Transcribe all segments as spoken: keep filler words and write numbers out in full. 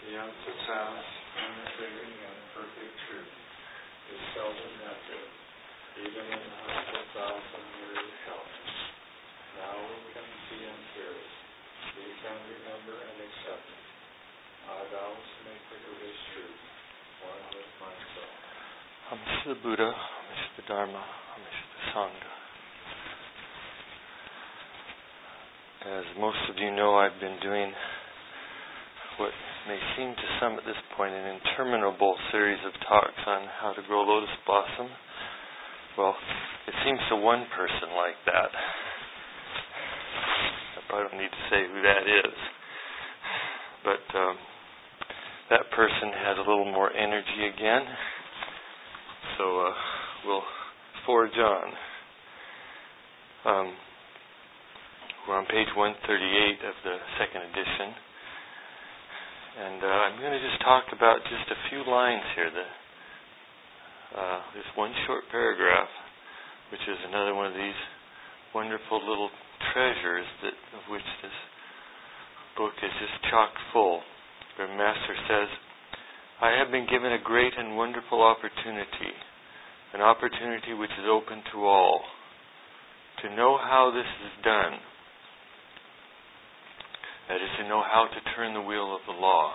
The unsurpassed, unfading, and perfect truth is seldom met with, even in the hundred thousand years health. Now we can see and hear it. We can remember and accept it. I vow to make the greatest truth one with myself. Amish the Buddha, Amish the Dharma, Amish the Sangha. As most of you know, I've been doing what may seem to some at this point an interminable series of talks on how to grow lotus blossom. Well, it seems to one person like that. I probably don't need to say who that is. But um, that person has a little more energy again. So uh, we'll forge on. Um, we're on page one thirty-eight of the second edition. And uh, I'm going to just talk about just a few lines here. The, uh, this one short paragraph, which is another one of these wonderful little treasures that of which this book is just chock full. The Master says, I have been given a great and wonderful opportunity, an opportunity which is open to all, to know how this is done. That is, to know how to turn the wheel of the law.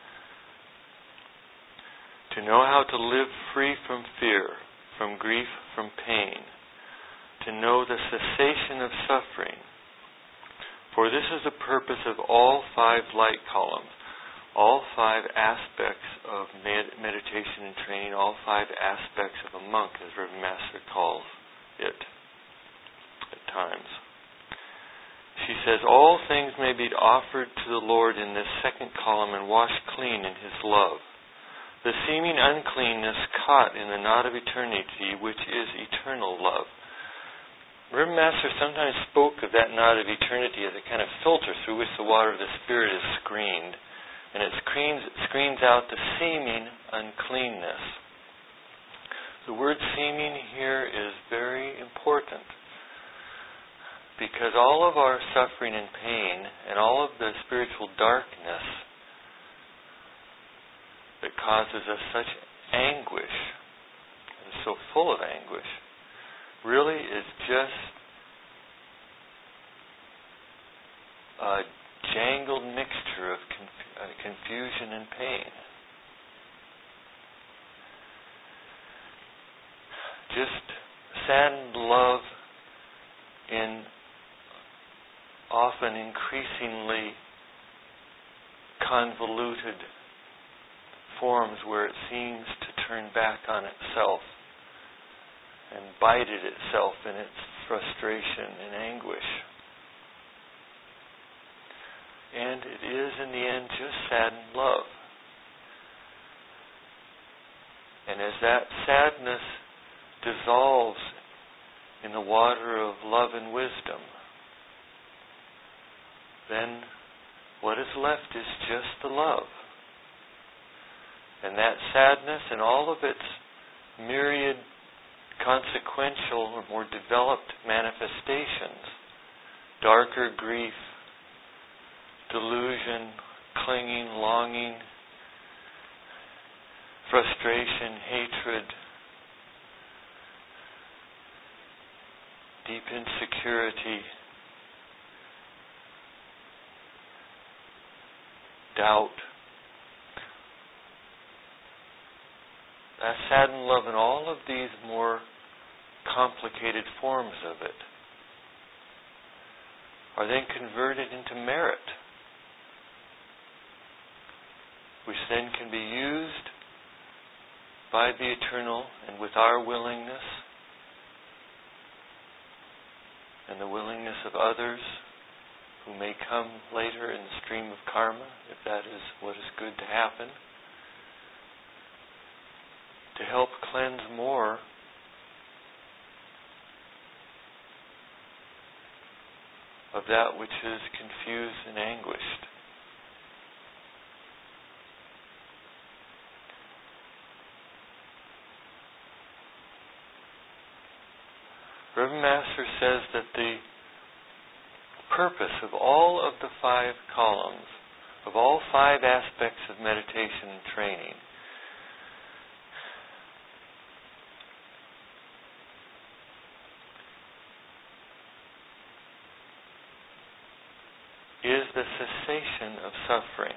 To know how to live free from fear, from grief, from pain. To know the cessation of suffering. For this is the purpose of all five light columns, all five aspects of med- meditation and training, all five aspects of a monk, as Reverend Master calls it at times. She says, all things may be offered to the Lord in this second column and washed clean in His love. The seeming uncleanness caught in the knot of eternity, which is eternal love. Reverend Master sometimes spoke of that knot of eternity as a kind of filter through which the water of the Spirit is screened. And it screens, screens out the seeming uncleanness. The word seeming here is very important. Because all of our suffering and pain and all of the spiritual darkness that causes us such anguish, and is so full of anguish, really is just a jangled mixture of conf- uh, confusion and pain. Just saddened love in often increasingly convoluted forms where it seems to turn back on itself and bite at itself in its frustration and anguish. And it is in the end just saddened love. And as that sadness dissolves in the water of love and wisdom, then what is left is just the love. And that sadness and all of its myriad consequential or more developed manifestations, darker grief, delusion, clinging, longing, frustration, hatred, deep insecurity, doubt, that saddened love and all of these more complicated forms of it are then converted into merit, which then can be used by the Eternal and with our willingness and the willingness of others who may come later in the stream of karma, if that is what is good to happen, to help cleanse more of that which is confused and anguished. Reverend Master says that the purpose of all of the five columns of all five aspects of meditation and training, is the cessation of suffering.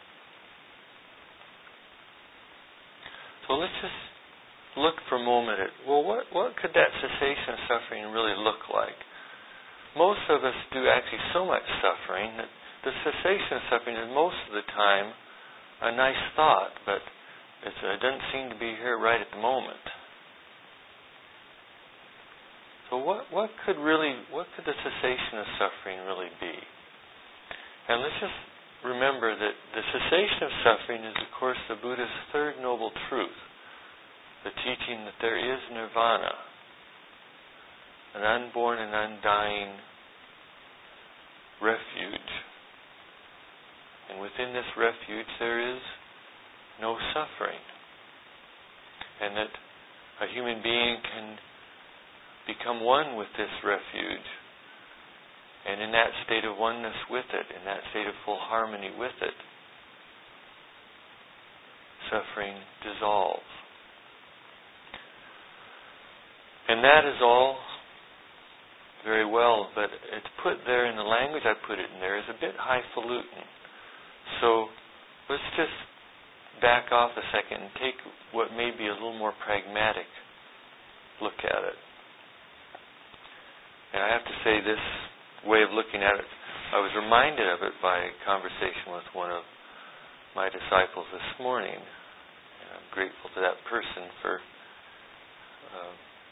So let's just look for a moment at, well, what, what could that cessation of suffering really look like? Most of us do actually so much suffering that the cessation of suffering is most of the time a nice thought, but it's, it doesn't seem to be here right at the moment. So what, what could really, what could the cessation of suffering really be? And let's just remember that the cessation of suffering is, of course, the Buddha's third noble truth, the teaching that there is nirvana, an unborn and undying refuge. And within this refuge there is no suffering. And that a human being can become one with this refuge. And in that state of oneness with it, in that state of full harmony with it, suffering dissolves. And that is all very well, but it's put there in the language I put it in there is a bit highfalutin. So let's just back off a second and take what may be a little more pragmatic look at it. And I have to say, this way of looking at it, I was reminded of it by a conversation with one of my disciples this morning. And I'm grateful to that person for uh,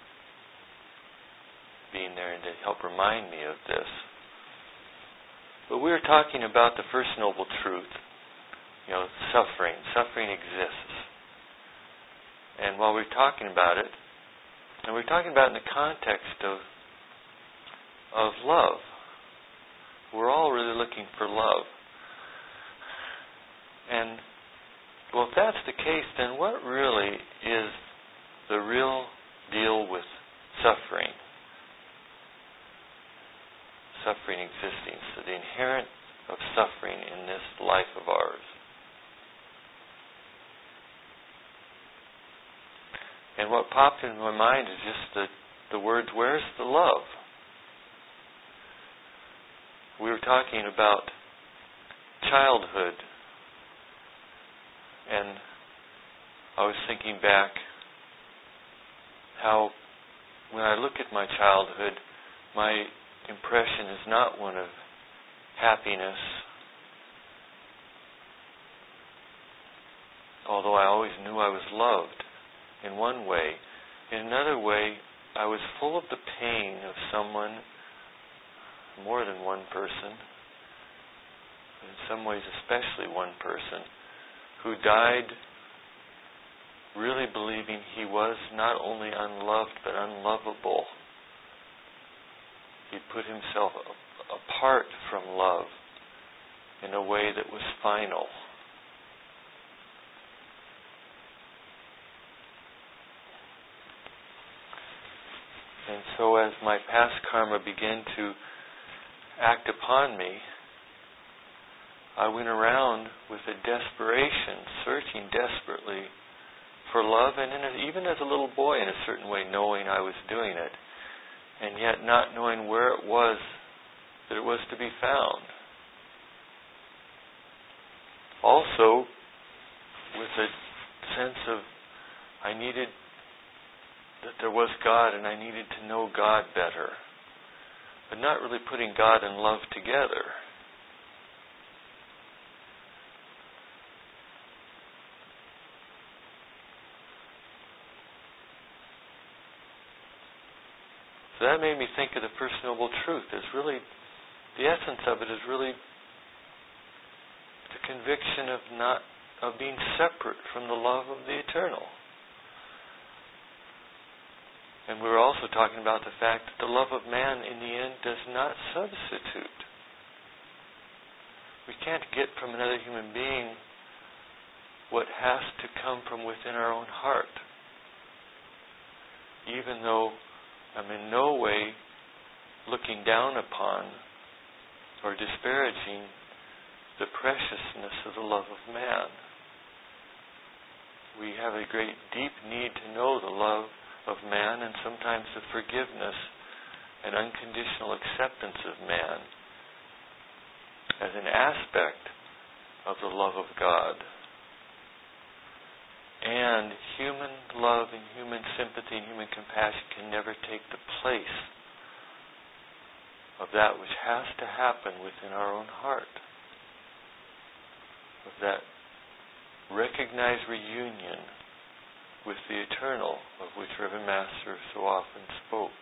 being there and to help remind me of this. But we were talking about the first noble truth, you know, suffering. Suffering exists. And while we were talking about it, and we were talking about it in the context of of love. We're all really looking for love. And, well, if that's the case, then what really is the real deal with suffering? Suffering existing. So the inherent of suffering in this life of ours. And what popped into my mind is just the, the words, where's the love? We were talking about childhood, and I was thinking back how when I look at my childhood, my impression is not one of happiness, although I always knew I was loved in one way. In another way, I was full of the pain of someone, more than one person, in some ways especially one person, who died really believing he was not only unloved but unlovable. He put himself apart from love in a way that was final. And so as my past karma began to act upon me, I went around with a desperation, searching desperately for love, and in a, even as a little boy in a certain way, knowing I was doing it, and yet not knowing where it was that it was to be found. Also, with a sense of I needed, that there was God and I needed to know God better, but not really putting God and love together. So that made me think of the First Noble Truth. Is really, the essence of it is really the conviction of not, of being separate from the love of the eternal. And we were also talking about the fact that the love of man in the end does not substitute. We can't get from another human being what has to come from within our own heart. Even though I'm in no way looking down upon or disparaging the preciousness of the love of man. We have a great deep need to know the love of man and sometimes the forgiveness and unconditional acceptance of man as an aspect of the love of God. And human love and human sympathy and human compassion can never take the place of that which has to happen within our own heart. Of that recognized reunion with the eternal, of which Reverend Master so often spoke.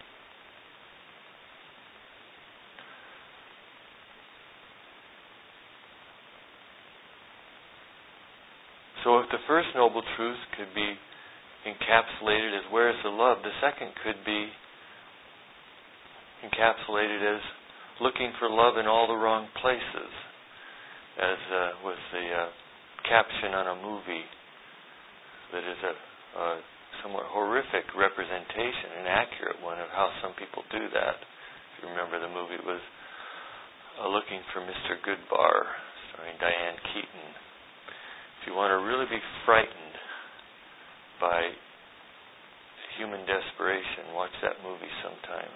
So if the first noble truth could be encapsulated as where is the love, the second could be encapsulated as looking for love in all the wrong places, as uh, was the uh, caption on a movie that is a, a somewhat horrific representation, an accurate one of how some people do that. If you remember, the movie was uh, Looking for Mister Goodbar, starring Diane Keaton. If you want to really be frightened by human desperation, watch that movie sometime.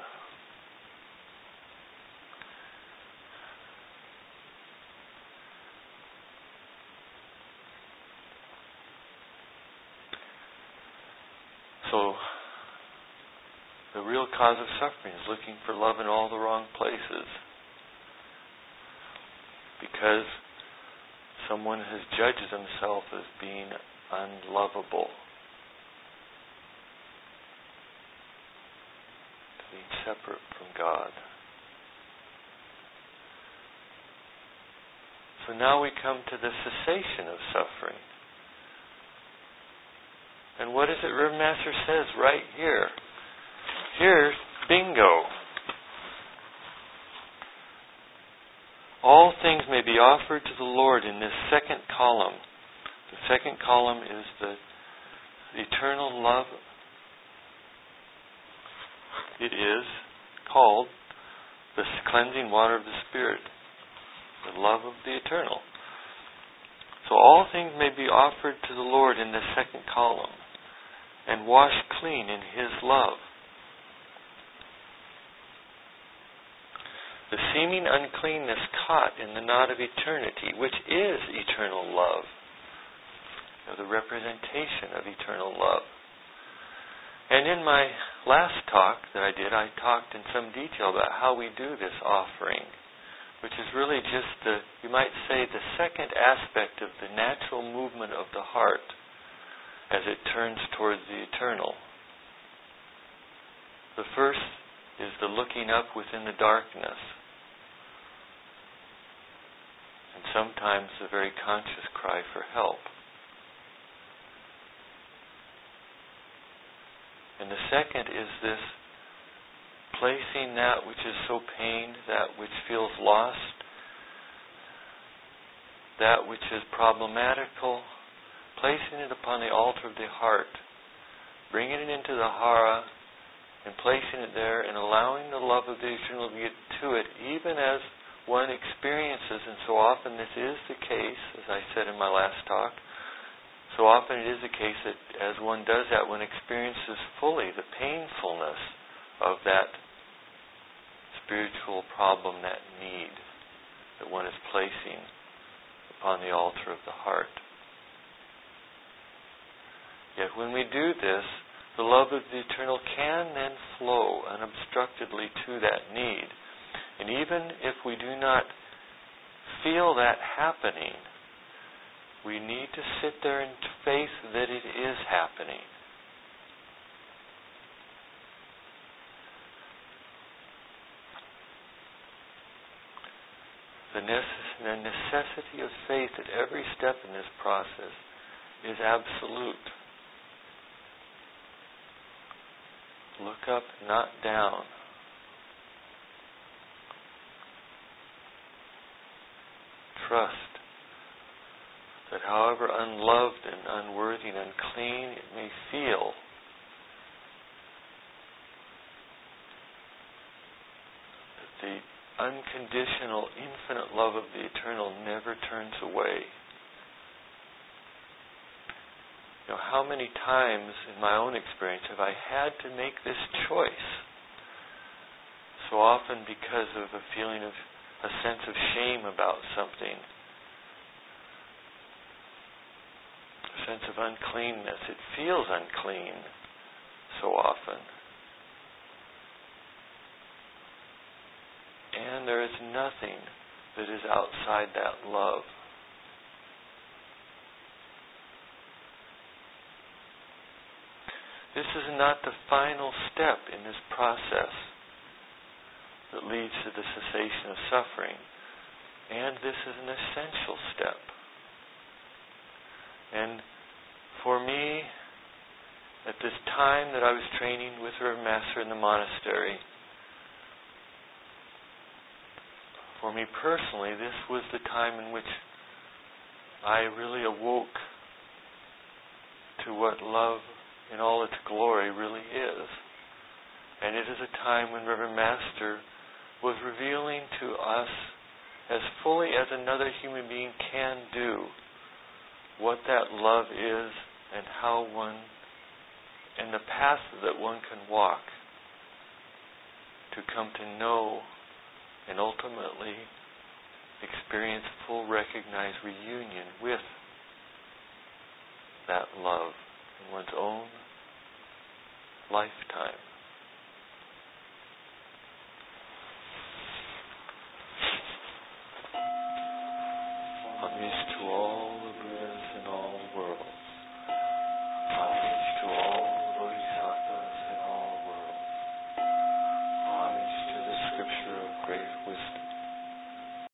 So, the real cause of suffering is looking for love in all the wrong places. Because someone has judged himself as being unlovable, being separate from God. So now we come to the cessation of suffering. And what is it Reverend Master says right here? Here's bingo. All things may be offered to the Lord in this second column. The second column is the, the eternal love. It is called the cleansing water of the Spirit, the love of the eternal. So all things may be offered to the Lord in the second column and washed clean in His love. The seeming uncleanness caught in the knot of eternity, which is eternal love, you know, the representation of eternal love. And in my last talk that I did, I talked in some detail about how we do this offering, which is really just the, you might say, the second aspect of the natural movement of the heart as it turns towards the eternal. The first is the looking up within the darkness, and sometimes the very conscious cry for help. And the second is this placing that which is so pained, that which feels lost, that which is problematical, placing it upon the altar of the heart, bringing it into the hara, and placing it there, and allowing the love of the eternal to get to it, even as one experiences, and so often this is the case, as I said in my last talk, so often it is the case that as one does that, one experiences fully the painfulness of that spiritual problem, that need that one is placing upon the altar of the heart. Yet when we do this, the love of the eternal can then flow unobstructedly to that need. And even if we do not feel that happening, we need to sit there in faith that it is happening. The necessity of faith at every step in this process is absolute. Look up, not down. Trust that however unloved and unworthy and unclean it may feel, that the unconditional, infinite love of the eternal never turns away. You know, how many times in my own experience have I had to make this choice? So often because of a feeling of a sense of shame about something, a sense of uncleanness. It feels unclean so often. And there is nothing that is outside that love. This is not the final step in this process that leads to the cessation of suffering, and this is an essential step. And for me, at this time that I was training with Reverend Master in the monastery, for me personally, this was the time in which I really awoke to what love in all its glory really is. And it is a time when Reverend Master was revealing to us as fully as another human being can do what that love is and how one, and the path that one can walk to come to know and ultimately experience full recognized reunion with that love in one's own lifetime. Homage to all the Buddhas in all the world.